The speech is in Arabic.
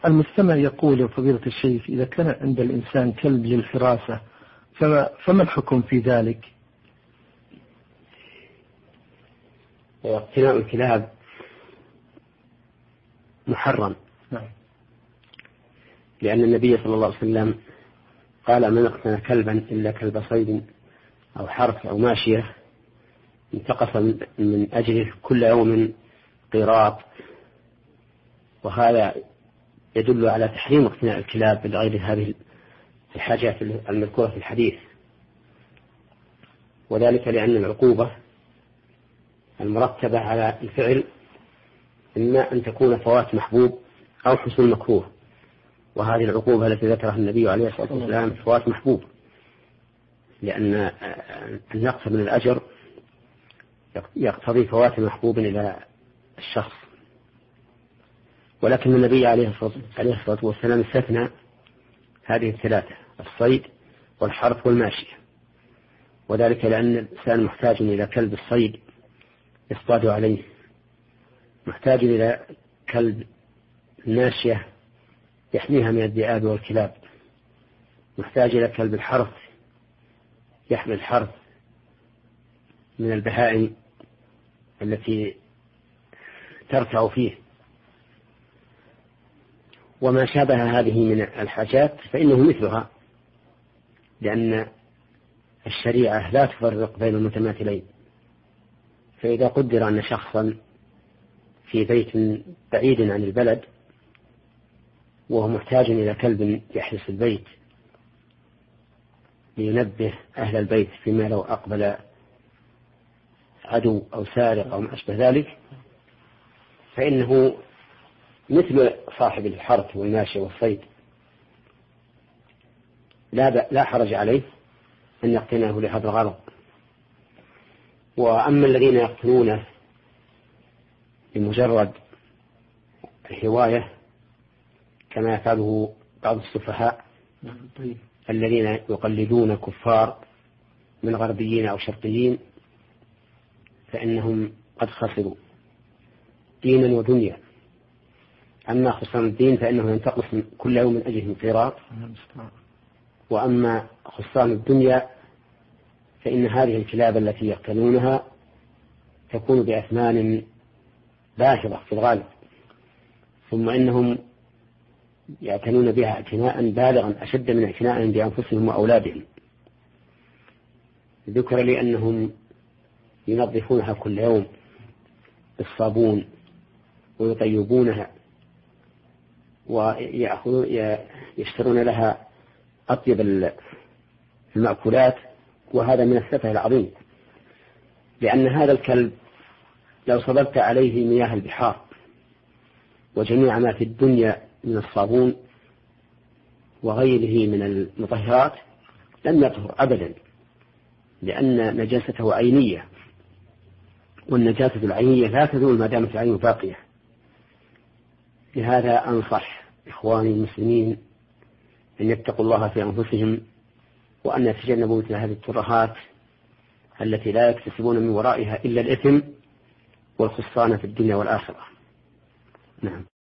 المستمع يقول: فضيلة الشيخ، إذا كان عند الإنسان كلب للحراسة فما الحكم في ذلك؟ اقتناء الكلاب محرم. نعم. لأن النبي صلى الله عليه وسلم قال: من اقتنى كلبا إلا كلب صيد أو حرث أو ماشية انتقص من أجله كل يوم قيراط. وهذا يدل على تحريم اقتناء الكلاب لغير هذه الحاجات المذكورة في الحديث، وذلك لأن العقوبة المرتبة على الفعل إما أن تكون فوات محبوب أو حصول مكروه، وهذه العقوبة التي ذكرها النبي عليه الصلاة والسلام فوات محبوب، لأن النقص من الأجر يقتضي فوات محبوب إلى الشخص. ولكن النبي عليه الصلاة والسلام استثنى هذه الثلاثة: الصيد والحرث والماشية، وذلك لأن الإنسان محتاج إلى كلب الصيد يصطاد عليه، محتاج إلى كلب الماشية يحميها من الذئاب والكلاب، محتاج إلى كلب الحرث يحمي الحرث من البهائم التي ترتع فيه، وما شابه هذه من الحاجات فإنه مثلها، لأن الشريعة لا تفرق بين المتماثلين. فإذا قدر أن شخصا في بيت بعيد عن البلد وهو محتاج إلى كلب يحرس البيت لينبه أهل البيت فيما لو أقبل عدو أو سارق أو ما أشبه ذلك، فإنه مثل صاحب الحرث والماشية والصيد، لا حرج عليه أن يقتناه لهذا الغرض. وأما الذين يقتنونه بمجرد الهواية كما يفعله بعض السفهاء الذين يقلدون كفار من غربيين أو شرقيين، فإنهم قد خسروا دينا ودنيا. أما خسران الدين فإنه ينتقص كل يوم من أجله قيراط، وأما خسران الدنيا فإن هذه الكلاب التي يقتنونها تكون بأثمان باهظة في الغالب، ثم إنهم يعتنون بها اعتناء بالغا أشد من اعتنائهم بأنفسهم وأولادهم. ذكر لي أنهم ينظفونها كل يوم بالصابون ويطيبونها ويشترون لها أطيب المأكولات، وهذا من السفه العظيم، لأن هذا الكلب لو صببت عليه مياه البحار وجميع ما في الدنيا من الصابون وغيره من المطهرات لم يطهر أبدا، لأن نجاسته عينية، والنجاسة العينية لا تزول ما دامت العين باقية. لهذا أنصح إخواني المسلمين أن يتقوا الله في أنفسهم، وأن يتجنبوا مثل هذه الترهات التي لا يكتسبون من ورائها إلا الإثم والخسران في الدنيا والآخرة. نعم.